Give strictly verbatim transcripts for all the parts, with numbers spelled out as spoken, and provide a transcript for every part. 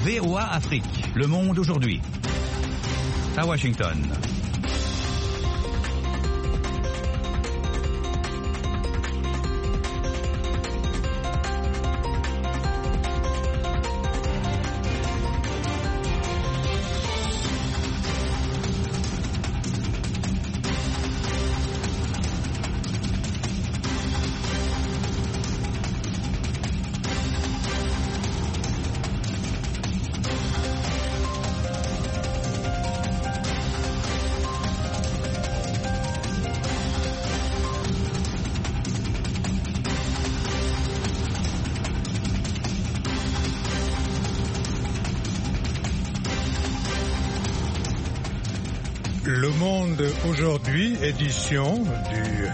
V O A Afrique, Le Monde aujourd'hui. À Washington. Le Monde aujourd'hui, édition du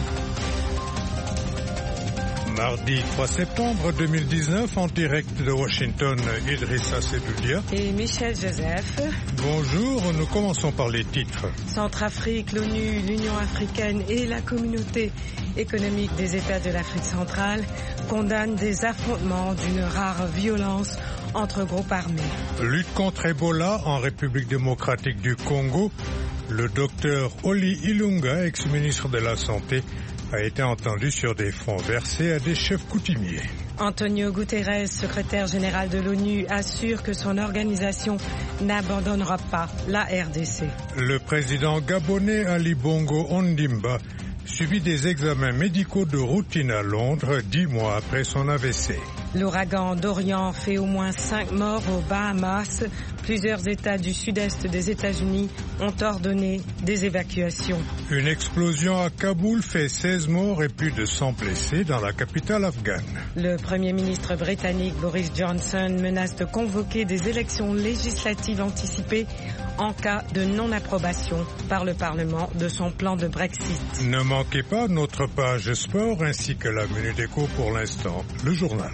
mardi trois septembre deux mille dix-neuf, en direct de Washington, Idrissa Sedoudia et Michel Joseph. Bonjour, nous commençons par les titres. Centrafrique, l'ONU, l'Union africaine et la communauté économique des États de l'Afrique centrale condamnent des affrontements d'une rare violence entre groupes armés. Lutte contre Ebola en République démocratique du Congo. Le docteur Oli Ilunga, ex-ministre de la Santé, a été entendu sur des fonds versés à des chefs coutumiers. Antonio Guterres, secrétaire général de l'ONU, assure que son organisation n'abandonnera pas la R D C. Le président gabonais Ali Bongo Ondimba subit des examens médicaux de routine à Londres dix mois après son A V C. L'ouragan Dorian fait au moins cinq morts aux Bahamas. Plusieurs États du sud-est des États-Unis ont ordonné des évacuations. Une explosion à Kaboul fait seize morts et plus de cent blessés dans la capitale afghane. Le Premier ministre britannique Boris Johnson menace de convoquer des élections législatives anticipées en cas de non-approbation par le Parlement de son plan de Brexit. Ne manquez pas notre page sport ainsi que la Minute Éco pour l'instant, le journal.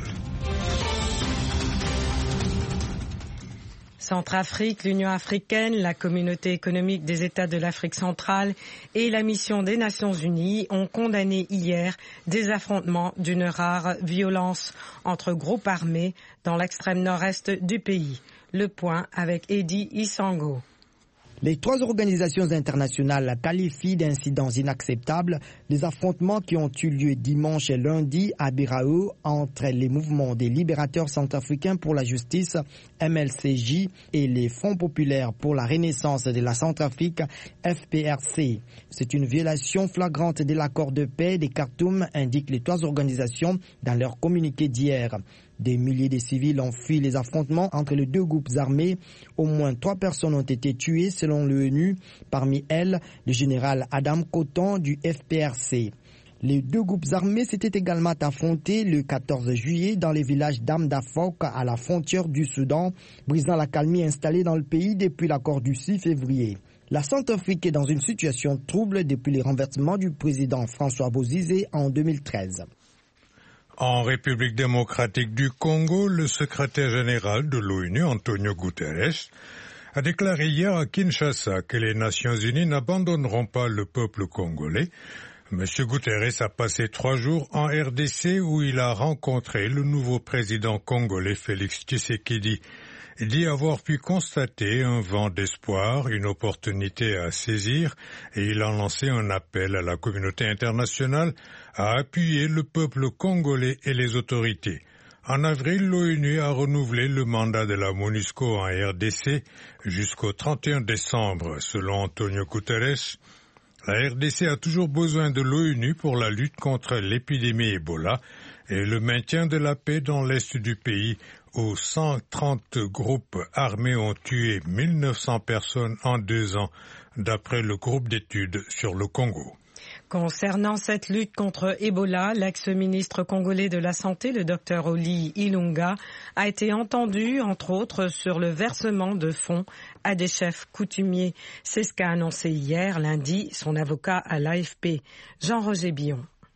Centrafrique, l'Union africaine, la communauté économique des États de l'Afrique centrale et la mission des Nations unies ont condamné hier des affrontements d'une rare violence entre groupes armés dans l'extrême nord-est du pays. Le point avec Eddie Isango. Les trois organisations internationales qualifient d'incidents inacceptables les affrontements qui ont eu lieu dimanche et lundi à Birao entre les mouvements des libérateurs centrafricains pour la justice, M L C J, et les Fonds populaires pour la renaissance de la Centrafrique, F P R C. C'est une violation flagrante de l'accord de paix de Khartoum, indiquent les trois organisations dans leur communiqué d'hier. Des milliers de civils ont fui les affrontements entre les deux groupes armés. Au moins trois personnes ont été tuées selon l'ONU. Parmi elles, le général Adam Coton du F P R C. Les deux groupes armés s'étaient également affrontés le quatorze juillet dans le village d'Amdafok à la frontière du Soudan, brisant la calmie installée dans le pays depuis l'accord du six février. La Centrafrique est dans une situation trouble depuis le renversement du président François Bozizé en deux mille treize. En République démocratique du Congo, le secrétaire général de l'ONU, Antonio Guterres, a déclaré hier à Kinshasa que les Nations unies n'abandonneront pas le peuple congolais. Monsieur Guterres a passé trois jours en R D C où il a rencontré le nouveau président congolais Félix Tshisekedi. Il dit avoir pu constater un vent d'espoir, une opportunité à saisir, et il a lancé un appel à la communauté internationale à appuyer le peuple congolais et les autorités. En avril, l'ONU a renouvelé le mandat de la MONUSCO en R D C jusqu'au trente et un décembre, selon Antonio Guterres. La R D C a toujours besoin de l'ONU pour la lutte contre l'épidémie Ebola et le maintien de la paix dans l'est du pays, où cent trente groupes armés ont tué mille neuf cents personnes en deux ans, d'après le groupe d'études sur le Congo. Concernant cette lutte contre Ebola, l'ex-ministre congolais de la Santé, le docteur Oli Ilunga, a été entendu, entre autres, sur le versement de fonds à des chefs coutumiers. C'est ce qu'a annoncé hier, lundi, son avocat à l'A F P, Jean-Roger Billon.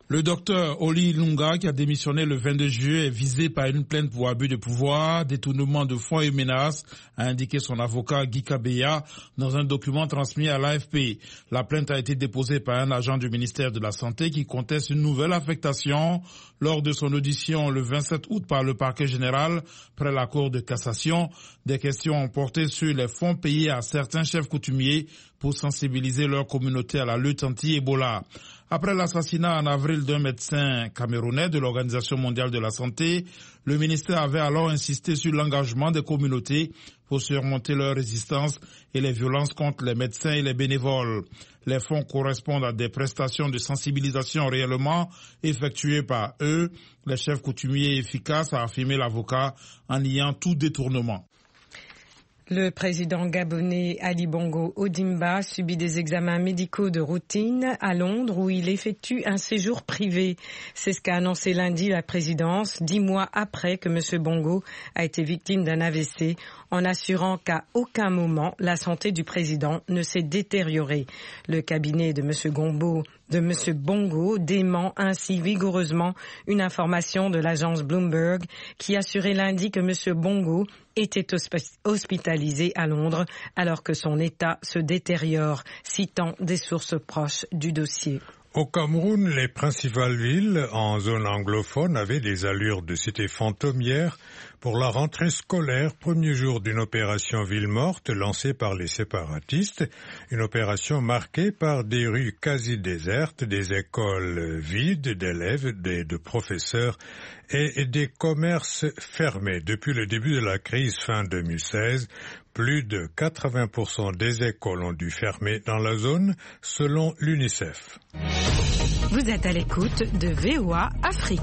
Le docteur Oli Lunga, qui a démissionné le vingt-deux juillet, est visé par une plainte pour abus de pouvoir, détournement de fonds et menaces, a indiqué son avocat Guy Kabeya dans un document transmis à l'A F P. La plainte a été déposée par un agent du ministère de la Santé qui conteste une nouvelle affectation lors de son audition le vingt-sept août par le parquet général près la Cour de cassation. Des questions ont porté sur les fonds payés à certains chefs coutumiers pour sensibiliser leur communauté à la lutte anti-Ebola. Après l'assassinat en avril d'un médecin camerounais de l'Organisation mondiale de la santé, le ministère avait alors insisté sur l'engagement des communautés pour surmonter leur résistance et les violences contre les médecins et les bénévoles. Les fonds correspondent à des prestations de sensibilisation réellement effectuées par eux, les chefs coutumiers efficaces, a affirmé l'avocat en niant tout détournement. Le président gabonais Ali Bongo Ondimba subit des examens médicaux de routine à Londres où il effectue un séjour privé. C'est ce qu'a annoncé lundi la présidence, dix mois après que M. Bongo a été victime d'un A V C, en assurant qu'à aucun moment la santé du président ne s'est détériorée. Le cabinet de M. Gombo de M. Bongo dément ainsi vigoureusement une information de l'agence Bloomberg qui assurait lundi que M. Bongo était hospitalisé à Londres alors que son état se détériore, citant des sources proches du dossier. Au Cameroun, les principales villes en zone anglophone avaient des allures de cités fantômières pour la rentrée scolaire, premier jour d'une opération ville morte lancée par les séparatistes, une opération marquée par des rues quasi désertes, des écoles vides d'élèves, et de professeurs et des commerces fermés. Depuis le début de la crise fin deux mille seize, plus de quatre-vingts pour cent des écoles ont dû fermer dans la zone, selon l'UNICEF. Vous êtes à l'écoute de V O A Afrique.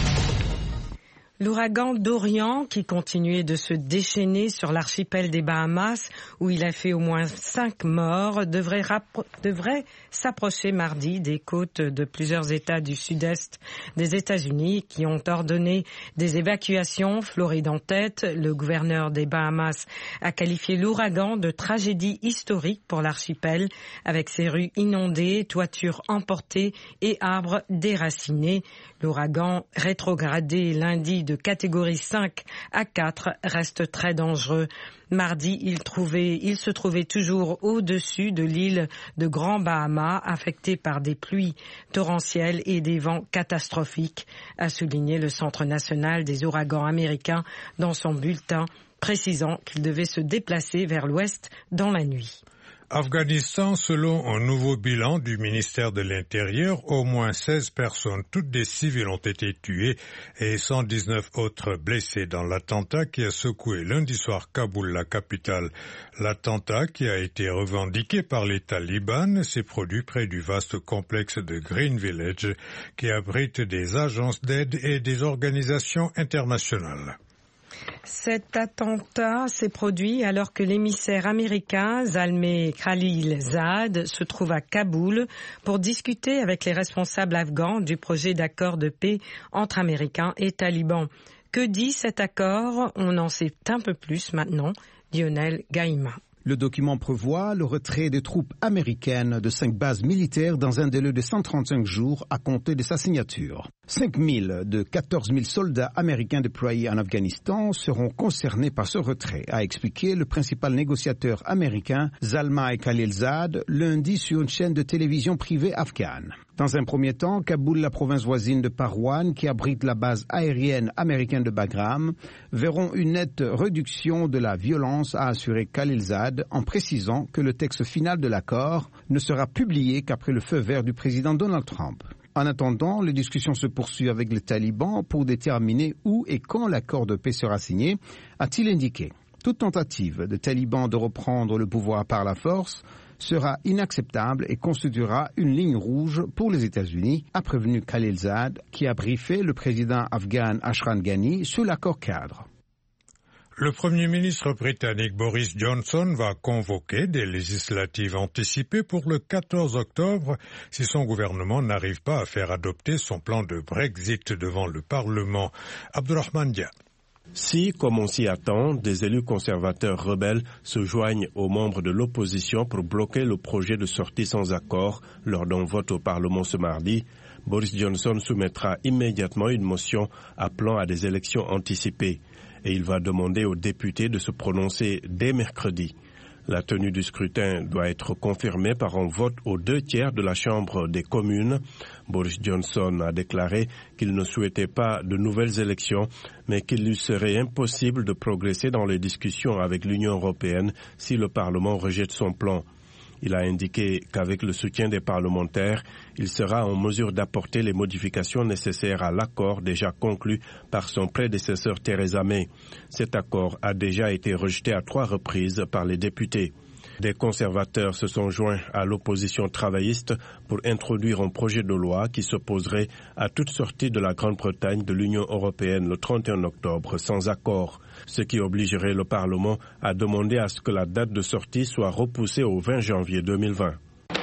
L'ouragan Dorian, qui continuait de se déchaîner sur l'archipel des Bahamas, où il a fait au moins cinq morts, devrait, rappro- devrait s'approcher mardi des côtes de plusieurs États du sud-est des États-Unis qui ont ordonné des évacuations, Floride en tête. Le gouverneur des Bahamas a qualifié l'ouragan de tragédie historique pour l'archipel, avec ses rues inondées, toitures emportées et arbres déracinés. L'ouragan rétrogradé lundi de catégorie cinq à quatre reste très dangereux. Mardi, il, trouvait, il se trouvait toujours au-dessus de l'île de Grand Bahama, affectée par des pluies torrentielles et des vents catastrophiques, a souligné le Centre national des ouragans américains dans son bulletin, précisant qu'il devait se déplacer vers l'ouest dans la nuit. Afghanistan, selon un nouveau bilan du ministère de l'Intérieur, au moins seize personnes, toutes des civils, ont été tuées et cent dix-neuf autres blessées dans l'attentat qui a secoué lundi soir Kaboul, la capitale. L'attentat, qui a été revendiqué par les talibans, s'est produit près du vaste complexe de Green Village qui abrite des agences d'aide et des organisations internationales. Cet attentat s'est produit alors que l'émissaire américain Zalmay Khalilzad se trouve à Kaboul pour discuter avec les responsables afghans du projet d'accord de paix entre Américains et talibans. Que dit cet accord? On en sait un peu plus maintenant. Lionel Gaïma. Le document prévoit le retrait des troupes américaines de cinq bases militaires dans un délai de cent trente-cinq jours à compter de sa signature. cinq mille de quatorze mille soldats américains déployés en Afghanistan seront concernés par ce retrait, a expliqué le principal négociateur américain Zalmay Khalilzad lundi sur une chaîne de télévision privée afghane. Dans un premier temps, Kaboul, la province voisine de Parwan, qui abrite la base aérienne américaine de Bagram, verront une nette réduction de la violence, a assuré Khalilzad, en précisant que le texte final de l'accord ne sera publié qu'après le feu vert du président Donald Trump. En attendant, les discussions se poursuivent avec les talibans pour déterminer où et quand l'accord de paix sera signé, a-t-il indiqué. Toute tentative de talibans de reprendre le pouvoir par la force sera inacceptable et constituera une ligne rouge pour les États-Unis, a prévenu Khalilzad, qui a briefé le président afghan Ashraf Ghani sur l'accord cadre. Le Premier ministre britannique Boris Johnson va convoquer des législatives anticipées pour le quatorze octobre si son gouvernement n'arrive pas à faire adopter son plan de Brexit devant le Parlement. Abdurrahman Dia. Si, comme on s'y attend, des élus conservateurs rebelles se joignent aux membres de l'opposition pour bloquer le projet de sortie sans accord lors d'un vote au Parlement ce mardi, Boris Johnson soumettra immédiatement une motion appelant à des élections anticipées et il va demander aux députés de se prononcer dès mercredi. La tenue du scrutin doit être confirmée par un vote aux deux tiers de la Chambre des communes. Boris Johnson a déclaré qu'il ne souhaitait pas de nouvelles élections, mais qu'il lui serait impossible de progresser dans les discussions avec l'Union européenne si le Parlement rejette son plan. Il a indiqué qu'avec le soutien des parlementaires, il sera en mesure d'apporter les modifications nécessaires à l'accord déjà conclu par son prédécesseur Theresa May. Cet accord a déjà été rejeté à trois reprises par les députés. Des conservateurs se sont joints à l'opposition travailliste pour introduire un projet de loi qui s'opposerait à toute sortie de la Grande-Bretagne de l'Union européenne le trente et un octobre sans accord, ce qui obligerait le Parlement à demander à ce que la date de sortie soit repoussée au vingt janvier deux mille vingt.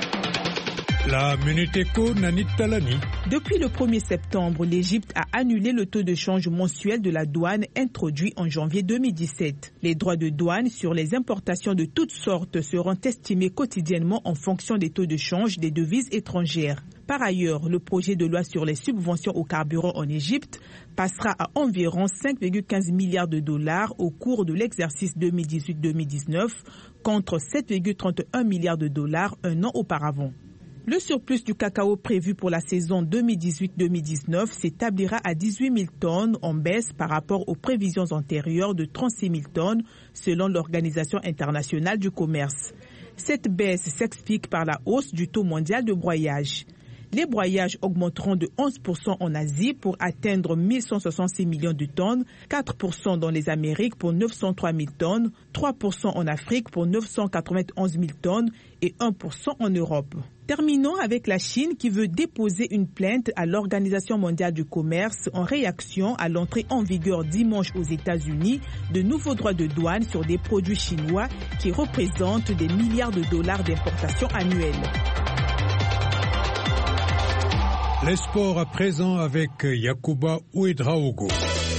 La Minute Éco, Nanit Talani. Depuis le premier septembre, l'Égypte a annulé le taux de change mensuel de la douane introduit en janvier deux mille dix-sept. Les droits de douane sur les importations de toutes sortes seront estimés quotidiennement en fonction des taux de change des devises étrangères. Par ailleurs, le projet de loi sur les subventions au carburant en Égypte passera à environ cinq virgule quinze milliards de dollars au cours de l'exercice deux mille dix-huit deux mille dix-neuf contre sept virgule trente et un milliards de dollars un an auparavant. Le surplus du cacao prévu pour la saison deux mille dix-huit deux mille dix-neuf s'établira à dix-huit mille tonnes en baisse par rapport aux prévisions antérieures de trente-six mille tonnes selon l'Organisation internationale du commerce. Cette baisse s'explique par la hausse du taux mondial de broyage. Les broyages augmenteront de onze pour cent en Asie pour atteindre mille cent soixante-six millions de tonnes, quatre pour cent dans les Amériques pour neuf cent trois mille tonnes, trois pour cent en Afrique pour neuf cent quatre-vingt-onze mille tonnes et un pour cent en Europe. Terminons avec la Chine qui veut déposer une plainte à l'Organisation mondiale du commerce en réaction à l'entrée en vigueur dimanche aux États-Unis de nouveaux droits de douane sur des produits chinois qui représentent des milliards de dollars d'importation annuelle. Les sports à présent avec Yacouba Ouedraogo.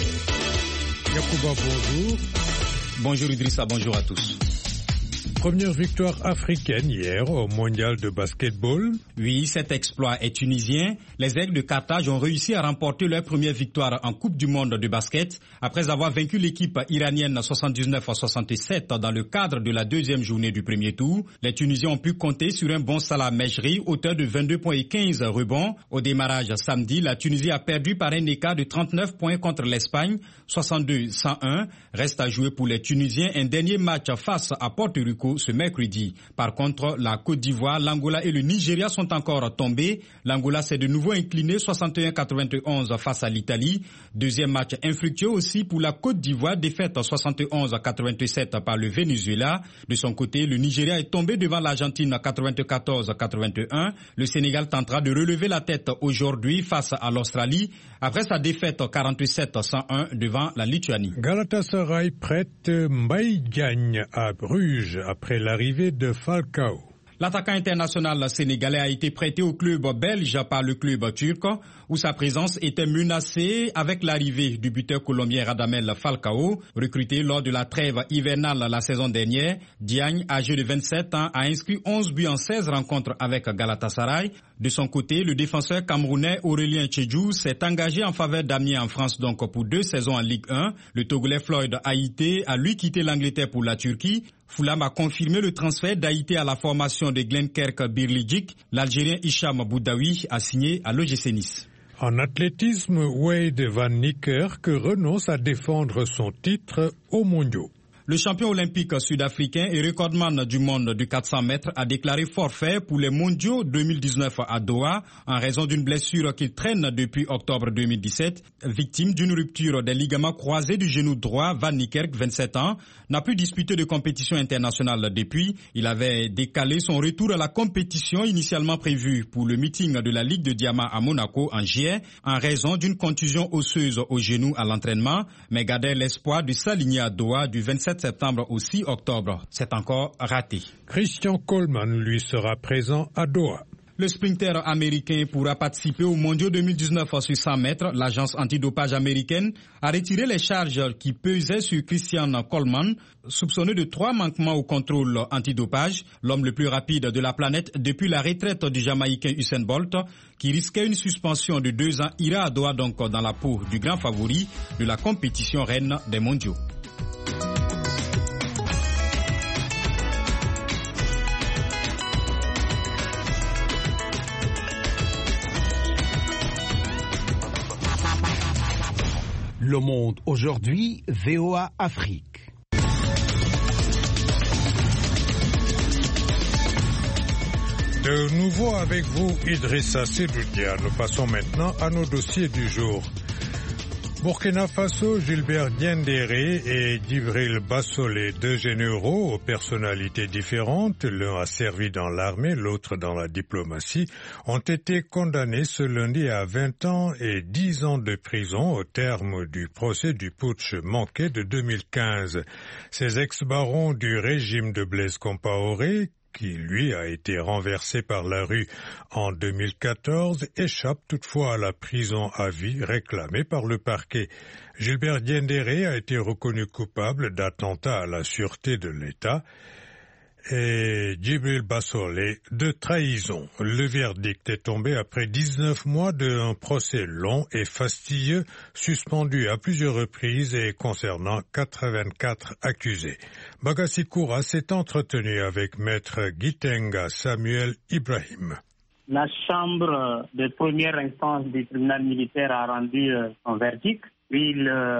Yacouba, bonjour. Bonjour Idrissa, bonjour à tous. Première victoire africaine hier au mondial de basketball. Oui, cet exploit est tunisien. Les Aigles de Carthage ont réussi à remporter leur première victoire en Coupe du monde de basket après avoir vaincu l'équipe iranienne soixante-dix-neuf à soixante-sept dans le cadre de la deuxième journée du premier tour. Les Tunisiens ont pu compter sur un bon Salah Mejri, auteur de vingt-deux points et quinze rebonds. Au démarrage samedi, la Tunisie a perdu par un écart de trente-neuf points contre l'Espagne, soixante-deux à cent un. Reste à jouer pour les Tunisiens un dernier match face à Porto Rico ce mercredi. Par contre, la Côte d'Ivoire, l'Angola et le Nigeria sont encore tombés. L'Angola s'est de nouveau incliné soixante et un à quatre-vingt-onze face à l'Italie. Deuxième match infructueux aussi pour la Côte d'Ivoire, défaite soixante et onze à quatre-vingt-sept par le Venezuela. De son côté, le Nigeria est tombé devant l'Argentine quatre-vingt-quatorze à quatre-vingt-un. Le Sénégal tentera de relever la tête aujourd'hui face à l'Australie après sa défaite quarante-sept à cent un devant la Lituanie. Galatasaray prête Mbaye Diagne à Bruges après l'arrivée de Falcao. L'attaquant international sénégalais a été prêté au club belge par le club turc où sa présence était menacée avec l'arrivée du buteur colombien Radamel Falcao. Recruté lors de la trêve hivernale la saison dernière, Diagne, âgé de vingt-sept ans, a inscrit onze buts en seize rencontres avec Galatasaray. De son côté, le défenseur camerounais Aurélien Tchédjou s'est engagé en faveur d'Amiens en France donc pour deux saisons en Ligue un. Le Togolais Floyd Haïté a lui quitté l'Angleterre pour la Turquie. Fulham a confirmé le transfert d'Haïté à la formation de Glenkerk Birligic. L'Algérien Hicham Boudaoui a signé à l'O G C Nice. En athlétisme, Wade Van Niekerk renonce à défendre son titre aux mondiaux. Le champion olympique sud-africain et recordman du monde du quatre cents mètres a déclaré forfait pour les mondiaux deux mille dix-neuf à Doha en raison d'une blessure qu'il traîne depuis octobre deux mille dix-sept. Victime d'une rupture des ligaments croisés du genou droit, Van Niekerk, vingt-sept ans, n'a plus disputé de compétition internationale depuis. Il avait décalé son retour à la compétition initialement prévue pour le meeting de la Ligue de Diamant à Monaco en juillet en raison d'une contusion osseuse au genou à l'entraînement, mais gardait l'espoir de s'aligner à Doha du vingt-sept septembre au six octobre. C'est encore raté. Christian Coleman, lui, sera présent à Doha. Le sprinter américain pourra participer aux mondiaux deux mille dix-neuf sur cent mètres. L'agence antidopage américaine a retiré les charges qui pesaient sur Christian Coleman, soupçonné de trois manquements au contrôle antidopage. L'homme le plus rapide de la planète depuis la retraite du Jamaïcain Usain Bolt, qui risquait une suspension de deux ans, ira à Doha donc dans la peau du grand favori de la compétition reine des mondiaux. Le Monde aujourd'hui, V O A Afrique. De nouveau avec vous, Idrissa Sedoudia. Nous passons maintenant à nos dossiers du jour. Burkina Faso, Gilbert Diendéré et Djibril Bassolé, deux généraux aux personnalités différentes, l'un a servi dans l'armée, l'autre dans la diplomatie, ont été condamnés ce lundi à vingt ans et dix ans de prison au terme du procès du putsch manqué de deux mille quinze. Ces ex-barons du régime de Blaise Compaoré, qui lui a été renversé par la rue en deux mille quatorze, échappe toutefois à la prison à vie réclamée par le parquet. Gilbert Diendéré a été reconnu coupable d'attentat à la sûreté de l'État et Djibril Bassolé de trahison. Le verdict est tombé après dix-neuf mois d'un procès long et fastidieux, suspendu à plusieurs reprises et concernant quatre-vingt-quatre accusés. Bagassi Koura s'est entretenu avec maître Gitenga Samuel Ibrahim. La chambre de première instance du tribunal militaire a rendu euh, son verdict. Il euh,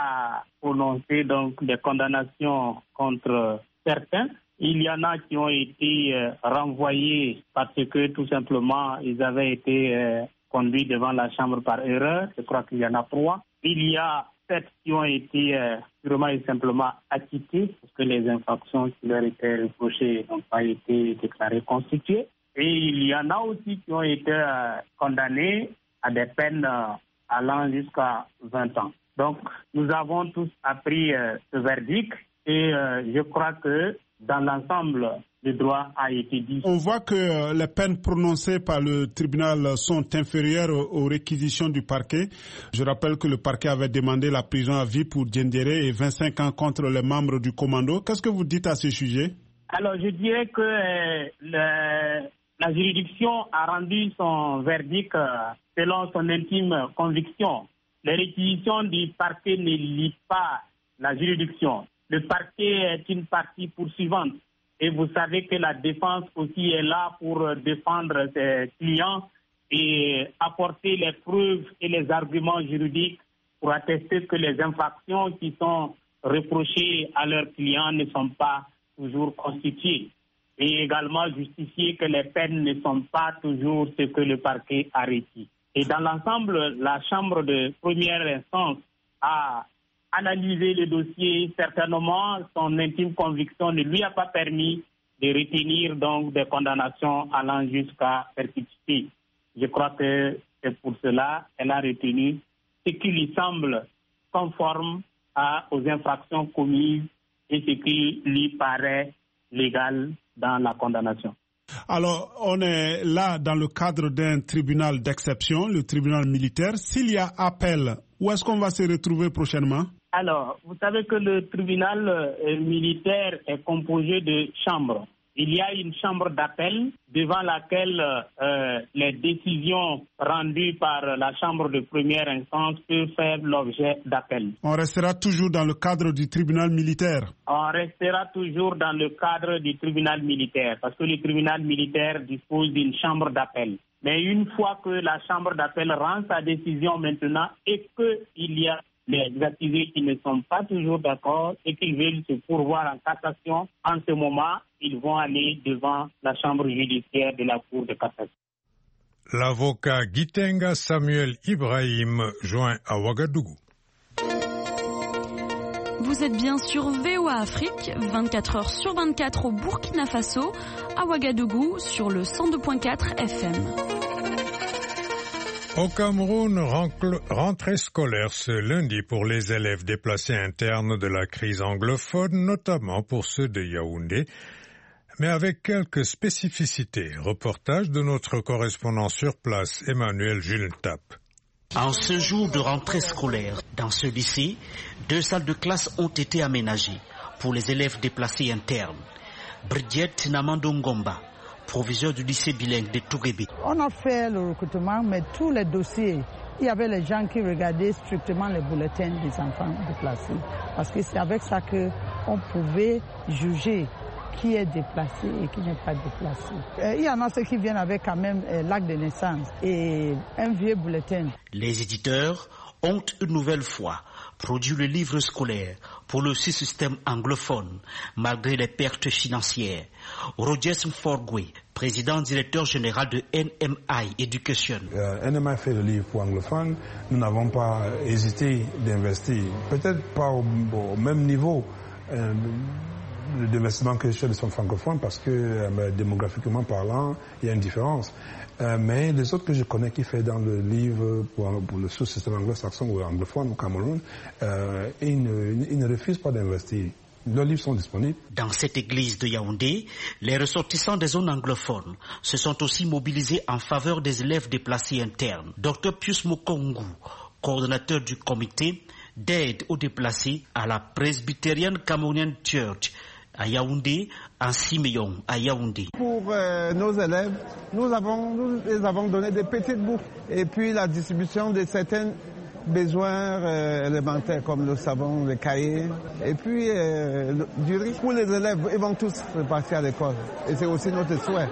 a prononcé donc des condamnations contre certains. Il y en a qui ont été euh, renvoyés parce que tout simplement ils avaient été euh, conduits devant la chambre par erreur. Je crois qu'il y en a trois. Il y a sept qui ont été euh, purement et simplement acquittés parce que les infractions qui leur étaient reprochées n'ont pas été déclarées constituées. Et il y en a aussi qui ont été euh, condamnés à des peines euh, allant jusqu'à vingt ans. Donc nous avons tous appris euh, ce verdict et euh, je crois que dans l'ensemble, le droit a été dit. On voit que les peines prononcées par le tribunal sont inférieures aux réquisitions du parquet. Je rappelle que le parquet avait demandé la prison à vie pour Diendéré et vingt-cinq ans contre les membres du commando. Qu'est-ce que vous dites à ce sujet? Alors, je dirais que euh, le, la juridiction a rendu son verdict euh, selon son intime conviction. Les réquisitions du parquet ne lient pas la juridiction. Le parquet est une partie poursuivante et vous savez que la défense aussi est là pour défendre ses clients et apporter les preuves et les arguments juridiques pour attester que les infractions qui sont reprochées à leurs clients ne sont pas toujours constituées et également justifier que les peines ne sont pas toujours ce que le parquet a requis. Et dans l'ensemble, la Chambre de première instance a analyser le dossier. Certainement, son intime conviction ne lui a pas permis de retenir donc des condamnations allant jusqu'à perpétuité. Je crois que c'est pour cela qu'elle a retenu ce qui lui semble conforme à, aux infractions commises et ce qui lui paraît légal dans la condamnation. Alors, on est là dans le cadre d'un tribunal d'exception, le tribunal militaire. S'il y a appel, où est-ce qu'on va se retrouver prochainement? Alors, vous savez que le tribunal euh, militaire est composé de chambres. Il y a une chambre d'appel devant laquelle euh, les décisions rendues par la chambre de première instance peuvent faire l'objet d'appel. On restera toujours dans le cadre du tribunal militaire? On restera toujours dans le cadre du tribunal militaire parce que le tribunal militaire dispose d'une chambre d'appel. Mais une fois que la chambre d'appel rend sa décision maintenant et qu'il y a les accusés qui ne sont pas toujours d'accord et qui veulent se pourvoir en cassation, en ce moment, ils vont aller devant la chambre judiciaire de la Cour de cassation. L'avocat Gitenga Samuel Ibrahim, joint à Ouagadougou. Vous êtes bien sur V O A Afrique, vingt-quatre heures sur vingt-quatre au Burkina Faso, à Ouagadougou sur le cent deux virgule quatre F M. Au Cameroun, rentrée scolaire ce lundi pour les élèves déplacés internes de la crise anglophone, notamment pour ceux de Yaoundé. mais avec quelques spécificités. Reportage de notre correspondant sur place, Emmanuel Julentap. En ce jour de rentrée scolaire, dans ce lycée, deux salles de classe ont été aménagées pour les élèves déplacés internes. Bridget Namandongomba, proviseur du lycée bilingue de Tourébé. On a fait le recrutement, mais tous les dossiers, il y avait les gens qui regardaient strictement les bulletins des enfants déplacés. Parce que c'est avec ça qu'on pouvait juger qui est déplacé et qui n'est pas déplacé. Il y en a ceux qui viennent avec quand même l'acte de naissance et un vieux bulletin. Les éditeurs ont une nouvelle fois produit le livre scolaire pour le système anglophone, malgré les pertes financières. Roger Mforgwe, président directeur général de N M I Education. Euh, N M I fait le livre pour anglophones. Nous n'avons pas hésité d'investir, peut-être pas au, au même niveau euh, d'investissement que chez les francophones, parce que euh, démographiquement parlant, il y a une différence. Euh, mais les autres que je connais qui fait dans le livre pour, pour le sous-système anglo-saxon ou anglophone au Cameroun, euh, ils, ne, ils ne refusent pas d'investir. Leurs livres sont disponibles. Dans cette église de Yaoundé, les ressortissants des zones anglophones se sont aussi mobilisés en faveur des élèves déplacés internes. docteur Pius Mokongu, coordonnateur du comité d'aide aux déplacés à la Presbyterian Cameroonian Church à Yaoundé, en Siméon, à Yaoundé. Pour euh, nos élèves, nous avons, nous les avons donné des petites bourses et puis la distribution de certains besoins euh, élémentaires comme le savon, les cahiers et puis euh, le, du riz. Pour les élèves, ils vont tous repartir à l'école et c'est aussi notre souhait.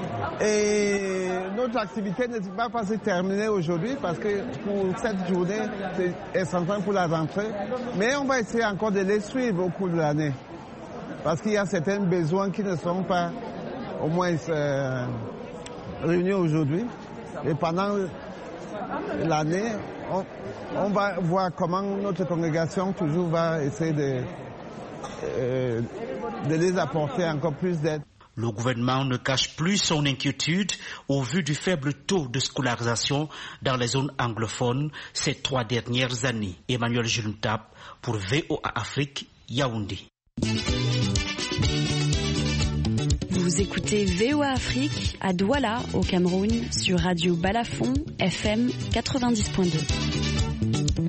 Et notre activité ne va pas se terminer aujourd'hui parce que pour cette journée, c'est essentiel pour la rentrée. Mais on va essayer encore de les suivre au cours de l'année. Parce qu'il y a certains besoins qui ne sont pas au moins euh, réunis aujourd'hui. Et pendant l'année, on, on va voir comment notre congrégation toujours va essayer de, euh, de les apporter encore plus d'aide. Le gouvernement ne cache plus son inquiétude au vu du faible taux de scolarisation dans les zones anglophones ces trois dernières années. Emmanuel Julentap pour V O A Afrique, Yaoundé. Vous écoutez V O A Afrique à Douala, au Cameroun, sur Radio Balafon, F M quatre-vingt-dix point deux.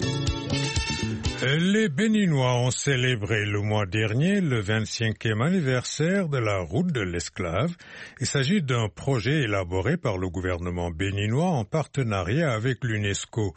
Les Béninois ont célébré le mois dernier le vingt-cinquième anniversaire de la route de l'esclave. Il s'agit d'un projet élaboré par le gouvernement béninois en partenariat avec l'UNESCO.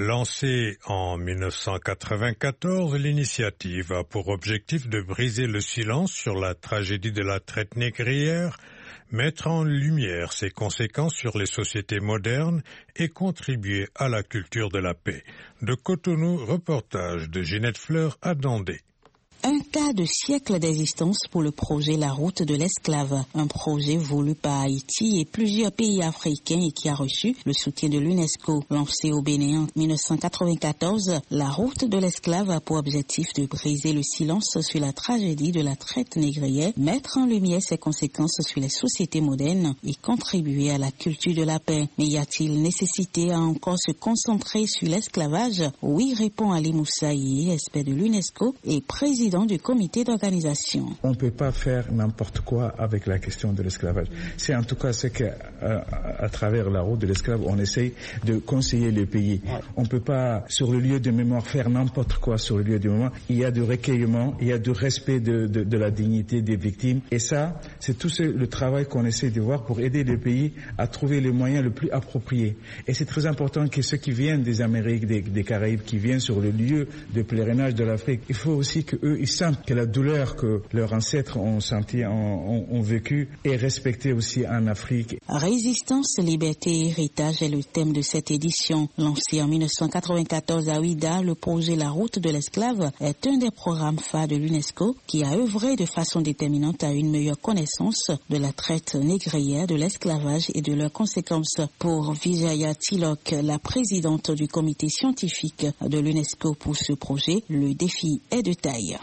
Lancé en mille neuf cent quatre-vingt-quatorze, l'initiative a pour objectif de briser le silence sur la tragédie de la traite négrière, mettre en lumière ses conséquences sur les sociétés modernes et contribuer à la culture de la paix. De Cotonou, reportage de Ginette Fleur à Dandé. Un quart de siècle d'existence pour le projet La Route de l'Esclave, un projet voulu par Haïti et plusieurs pays africains et qui a reçu le soutien de l'UNESCO. Lancé au Bénin en mille neuf cent quatre-vingt-quatorze, La Route de l'Esclave a pour objectif de briser le silence sur la tragédie de la traite négrière, mettre en lumière ses conséquences sur les sociétés modernes et contribuer à la culture de la paix. Mais y a-t-il nécessité à encore se concentrer sur l'esclavage? Oui, répond Ali Moussaï, expert de l'UNESCO et président du comité d'organisation. On ne peut pas faire n'importe quoi avec la question de l'esclavage. C'est en tout cas ce que, euh, à travers la route de l'esclave, on essaye de conseiller les pays. On ne peut pas, sur le lieu de mémoire, faire n'importe quoi sur le lieu de mémoire. Il y a du recueillement, il y a du respect de, de, de la dignité des victimes. Et ça, c'est tout ce, le travail qu'on essaie de voir pour aider les pays à trouver les moyens les plus appropriés. Et c'est très important que ceux qui viennent des Amériques, des, des Caraïbes, qui viennent sur le lieu de pèlerinage de l'Afrique, il faut aussi que eux ils sentent que la douleur que leurs ancêtres ont senti, ont, ont, ont vécu est respectée aussi en Afrique. Résistance, liberté et héritage est le thème de cette édition. Lancé en mille neuf cent quatre-vingt-quatorze à Ouida, le projet La Route de l'Esclave est un des programmes phares de l'UNESCO qui a œuvré de façon déterminante à une meilleure connaissance de la traite négrière, de l'esclavage et de leurs conséquences. Pour Vijaya Tilok, la présidente du comité scientifique de l'UNESCO pour ce projet, le défi est de taille.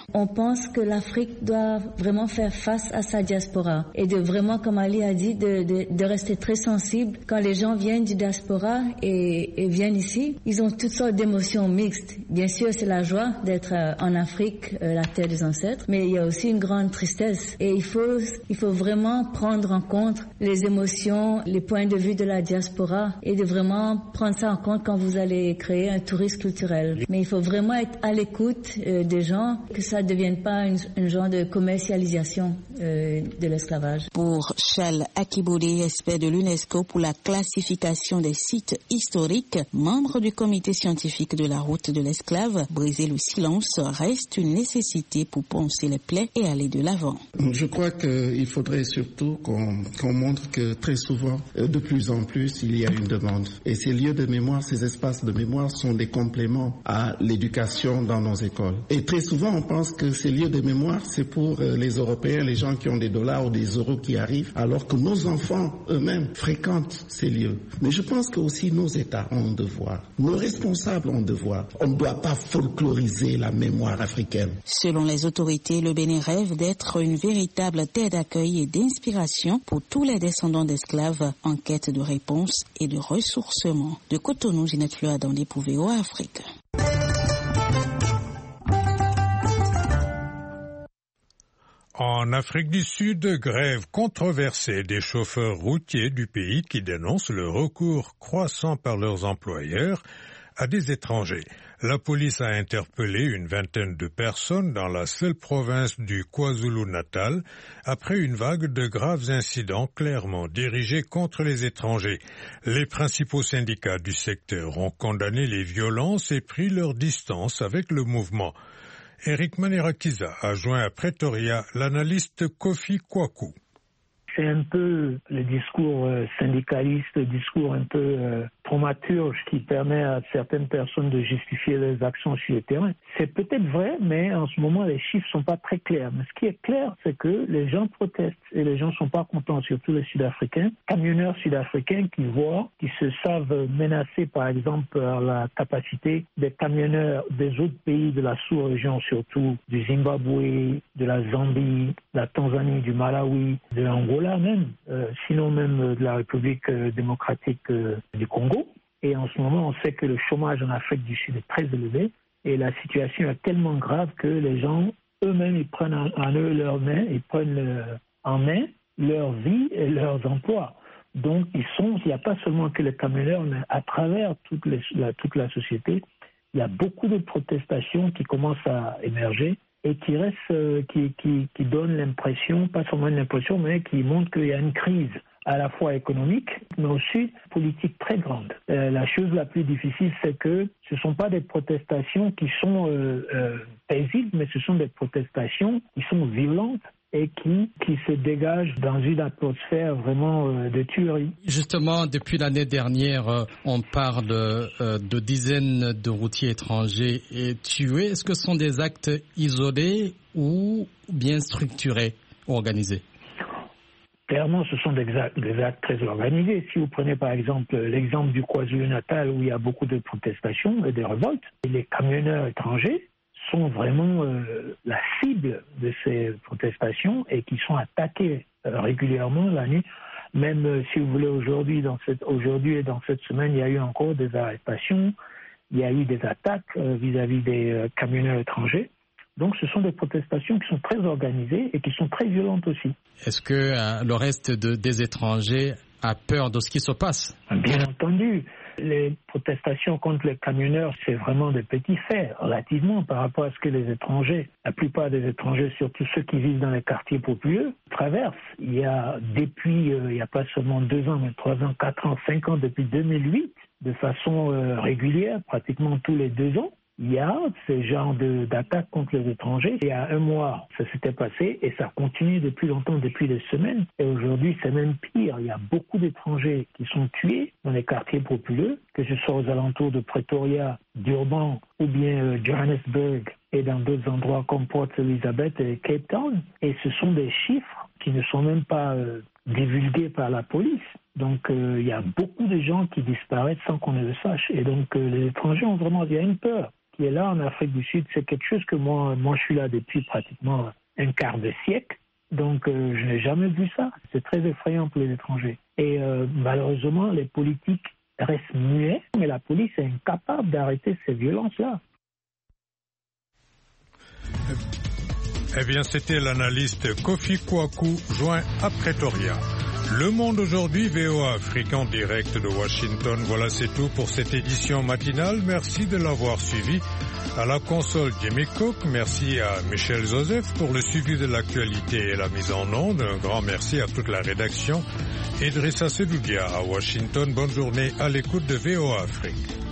On pense que l'Afrique doit vraiment faire face à sa diaspora et de vraiment, comme Ali a dit, de, de, de rester très sensible. Quand les gens viennent du diaspora et, et viennent ici, ils ont toutes sortes d'émotions mixtes. Bien sûr, c'est la joie d'être en Afrique, la terre des ancêtres, mais il y a aussi une grande tristesse. Et il faut, il faut vraiment prendre en compte les émotions, les points de vue de la diaspora et de vraiment prendre ça en compte quand vous allez créer un tourisme culturel. Mais il faut vraiment être à l'écoute euh, des gens, que ça ne devienne pas un genre de commercialisation euh, de l'esclavage. Pour Charles Akibode, expert de l'UNESCO pour la classification des sites historiques, membre du comité scientifique de la route de l'esclave, briser le silence reste une nécessité pour poncer les plaies et aller de l'avant. Je crois qu'il faudrait surtout qu'on, qu'on montre que très souvent, de plus en plus, il y a une demande. Et ces lieux de mémoire, ces espaces de mémoire sont des compléments à l'éducation dans nos écoles. Et très souvent, on pense que ces lieux de mémoire, c'est pour les Européens, les gens qui ont des dollars ou des euros qui arrivent, alors que nos enfants eux-mêmes fréquentent ces lieux. Mais je pense que aussi nos États ont un devoir. Nos responsables ont un devoir. On ne doit pas folkloriser la mémoire africaine. Selon les autorités, le Bénin rêve d'être une véritable terre d'accueil et d'inspiration pour tous les descendants d'esclaves en quête de réponse et de ressourcement. De Cotonou, Ginette Fleur dans les V O A Afrique. En Afrique du Sud, grève controversée des chauffeurs routiers du pays qui dénoncent le recours croissant par leurs employeurs à des étrangers. La police a interpellé une vingtaine de personnes dans la seule province du KwaZulu-Natal après une vague de graves incidents clairement dirigés contre les étrangers. Les principaux syndicats du secteur ont condamné les violences et pris leur distance avec le mouvement. Eric Manirakiza a joint à Pretoria l'analyste Kofi Kwaku. C'est un peu le discours syndicaliste, le discours un peu euh, thaumaturge qui permet à certaines personnes de justifier leurs actions sur le terrain. C'est peut-être vrai, mais en ce moment, les chiffres sont pas très clairs. Mais ce qui est clair, c'est que les gens protestent et les gens sont pas contents, surtout les Sud-Africains, camionneurs sud-africains qui voient, qui se savent menacés, par exemple, par la capacité des camionneurs des autres pays de la sous-région, surtout du Zimbabwe, de la Zambie, de la Tanzanie, du Malawi, de l'Angola même, euh, sinon même de la République euh, démocratique euh, du Congo. Et en ce moment, on sait que le chômage en Afrique du Sud est très élevé et la situation est tellement grave que les gens eux-mêmes, ils prennent en, en eux leurs mains, ils prennent le, en main leur vie et leurs emplois. Donc, ils sont, il n'y a pas seulement que les camionneurs, mais à travers toute, les, la, toute la société, il y a beaucoup de protestations qui commencent à émerger et qui reste, euh, qui, qui, qui donne l'impression, pas seulement l'impression, mais qui montre qu'il y a une crise à la fois économique, mais aussi politique très grande. Euh, la chose la plus difficile, c'est que ce ne sont pas des protestations qui sont euh, euh, paisibles, mais ce sont des protestations qui sont violentes et qui, qui se dégagent dans une atmosphère vraiment euh, de tuerie. Justement, depuis l'année dernière, euh, on parle euh, de dizaines de routiers étrangers et tués. Est-ce que ce sont des actes isolés ou bien structurés, organisés? Clairement, ce sont des actes, des actes très organisés. Si vous prenez par exemple l'exemple du KwaZulu-Natal où il y a beaucoup de protestations et de révoltes, et les camionneurs étrangers sont vraiment euh, la cible de ces protestations et qui sont attaqués euh, régulièrement la nuit. Même euh, si vous voulez aujourd'hui, dans cette, aujourd'hui et dans cette semaine, il y a eu encore des arrestations, il y a eu des attaques euh, vis-à-vis des euh, camionneurs étrangers. Donc ce sont des protestations qui sont très organisées et qui sont très violentes aussi. Est-ce que euh, le reste de, des étrangers a peur de ce qui se passe? Bien entendu. Les protestations contre les camionneurs, c'est vraiment des petits faits, relativement par rapport à ce que les étrangers, la plupart des étrangers, surtout ceux qui vivent dans les quartiers populeux, traversent. Il y a depuis, euh, il n'y a pas seulement deux ans, mais trois ans, quatre ans, cinq ans, depuis deux mille huit, de façon euh, régulière, pratiquement tous les deux ans, il y a ce genre de, d'attaques contre les étrangers. Il y a un mois, ça s'était passé et ça continue depuis longtemps, depuis des semaines. Et aujourd'hui, c'est même pire. Il y a beaucoup d'étrangers qui sont tués dans les quartiers populeux, que ce soit aux alentours de Pretoria, Durban ou bien euh, Johannesburg et dans d'autres endroits comme Port Elizabeth et Cape Town. Et ce sont des chiffres qui ne sont même pas euh, divulgués par la police. Donc euh, il y a beaucoup de gens qui disparaissent sans qu'on ne le sache. Et donc euh, les étrangers ont vraiment, il y a une peur qui est là en Afrique du Sud, c'est quelque chose que moi, moi je suis là depuis pratiquement un quart de siècle. Donc, euh, je n'ai jamais vu ça. C'est très effrayant pour les étrangers. Et euh, malheureusement, les politiques restent muets, mais la police est incapable d'arrêter ces violences-là. Eh bien, c'était l'analyste Kofi Kwaku, joint à Pretoria. Le Monde aujourd'hui, V O A Afrique en direct de Washington. Voilà, c'est tout pour cette édition matinale. Merci de l'avoir suivi. À la console, Jimmy Cook. Merci à Michel Joseph pour le suivi de l'actualité et la mise en onde. Un grand merci à toute la rédaction. Idrissa Sedoudia à Washington. Bonne journée à l'écoute de V O A Afrique.